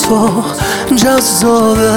تو جذابه،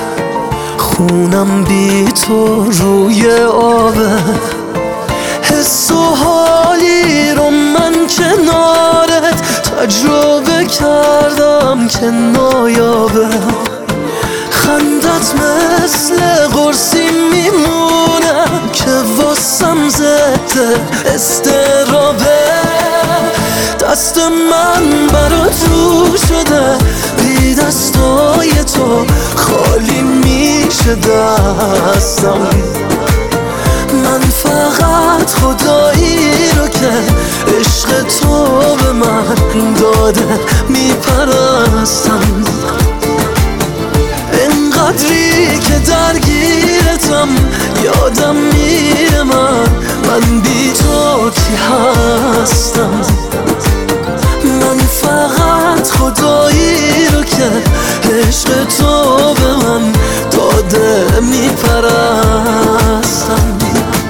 خونم بی تو روی آبه. حس و حالی رو من کنارت تجربه کردم که نایابه. خندت مثل قرصی میمونه که واسم ضد استرابه. دست من برات رو شده، بی دستای تو خالی میشه دستم. من فقط خدایی رو که عشق تو به من داده میپرستم. اینقدری که درگیرتم یادم میره من بی تو کی هستم. من فقط خدایی رو که عشق تو به من داده میپرستم.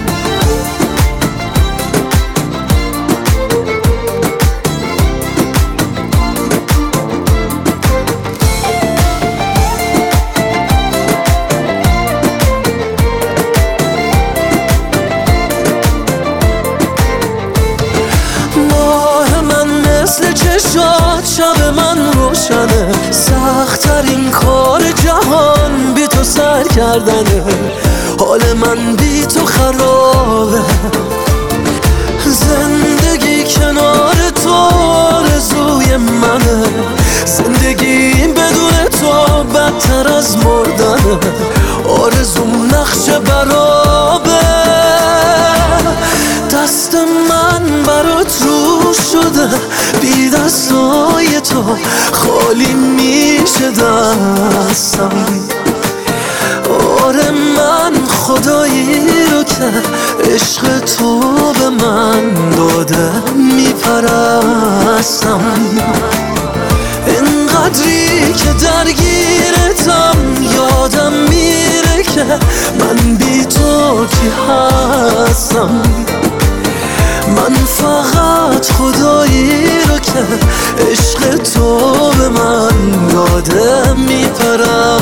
مثل چشات شب من روشنه، سخت‌ترین کار جهان بی تو سر کردنه. حال من بی تو خرابه، زندگی کنار تو آرزوی منه. زندگی بدون تو بدتر از مردنه، آرزوم نقش برابه. دست من برات رو شده، بی دستای تو خالی میشه دستم. آره من خدایی رو که عشق تو به من داده میپرستم. اینقدری که درگیرتم یادم میره که من بی تو کی هستم. من فقط خدایی رو که عشق تو به من داده میپرستم.